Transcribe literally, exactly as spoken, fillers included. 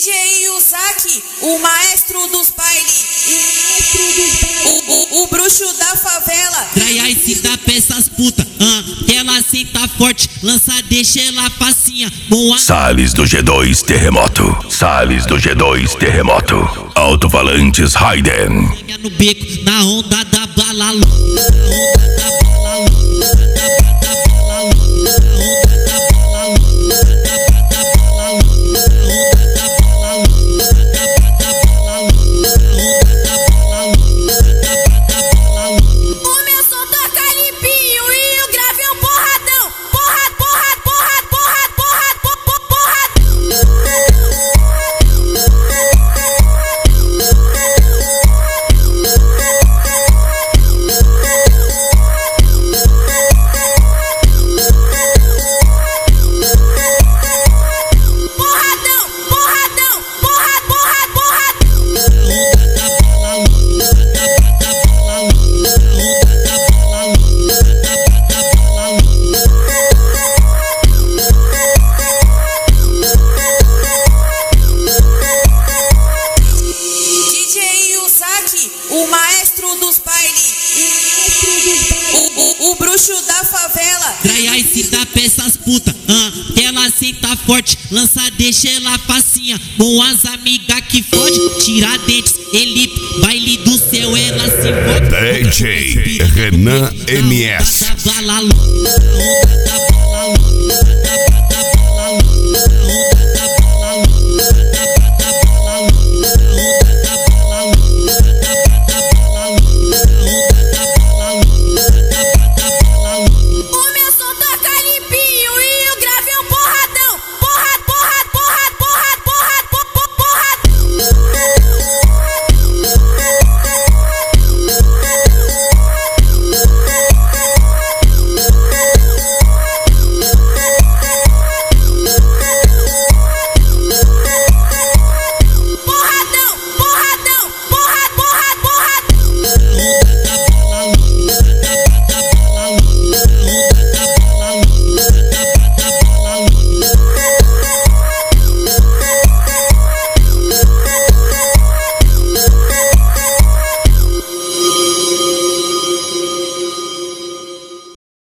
D J Yuzaki, o maestro dos bailes, o, o, o bruxo da favela. Traia e cita pra essas puta, ah, ela senta forte, lança, deixa ela facinha. Boa. Salles do G dois Terremoto, Salles do G dois Terremoto, Alto-Falantes Raiden. No beco, na onda da bala louca, na onda da bala louca, da da bala louca, na onda da bala louca, da da bala louca, na onda da bala louca, da da bala louca, na onda da bala louca, da da bala louca. O meu som toca limpinho e o grave é um porradão. Porra, porra, porra, porra, porra, porra, porradão. O maestro dos bailes, o, o, o bruxo da favela. Traia e cita pra essas puta, ah, ela senta forte, lança, deixa ela facinha. Com as amigas que fode, tira dentes, ele baile do céu, ela se fode. D J Renan M S. Na onda da bala louca, na onda da